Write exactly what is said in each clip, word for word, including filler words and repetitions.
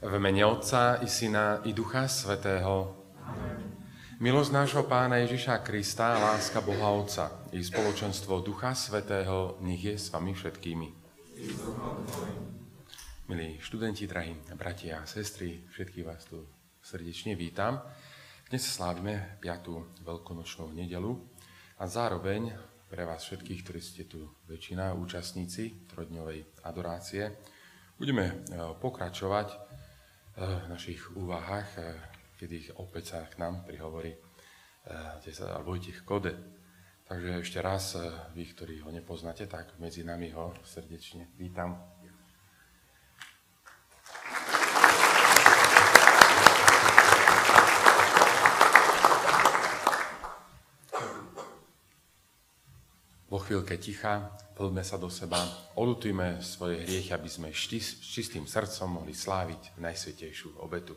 V mene Otca i Syna i Ducha Svätého. Amen. Milosť nášho Pána Ježiša Krista, láska Boha Otca i spoločenstvo Ducha Svätého nech je s vami všetkými. Milí študenti, drahí bratia a sestry, všetkých vás tu srdečne vítam. Dnes slávime piatu veľkonočnú nedeľu a zároveň pre vás všetkých, ktorí ste tu väčšina účastníci trojdňovej adorácie, budeme pokračovať v našich úvahách, kedy opäť sa k nám prihovorí Vojtech Kode. Takže ešte raz, vy, ktorí ho nepoznáte, tak medzi nami ho srdečne vítam. Vo chvíľke ticha, poďme sa do seba, oľutujme svoje hriechy, aby sme šti, s čistým srdcom mohli sláviť najsvätejšiu obetu.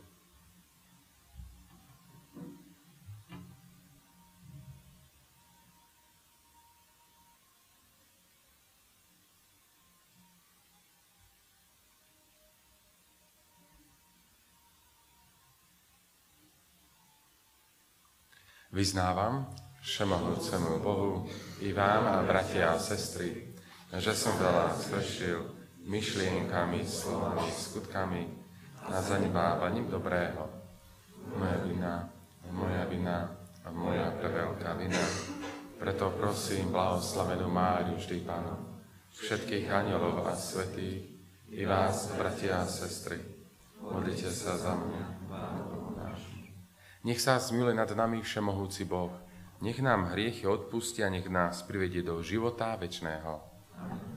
Vyznávam všemohúcemu Bohu i vám, a bratia a sestry, že som veľa zhrešil myšlienkami, slovami, skutkami a zanedbávaním dobrého. Moja vina, moja vina a moja preveľká vina. Preto prosím blahoslavenú Máriu, vždy Pánu, všetkých anjelov a svätých, i vás, bratia a sestry, modlite sa za mňa. Nech sa zmiluje nad nami všemohúci Boh, nech nám hriechy odpustí a nech nás privedie do života večného. Amen.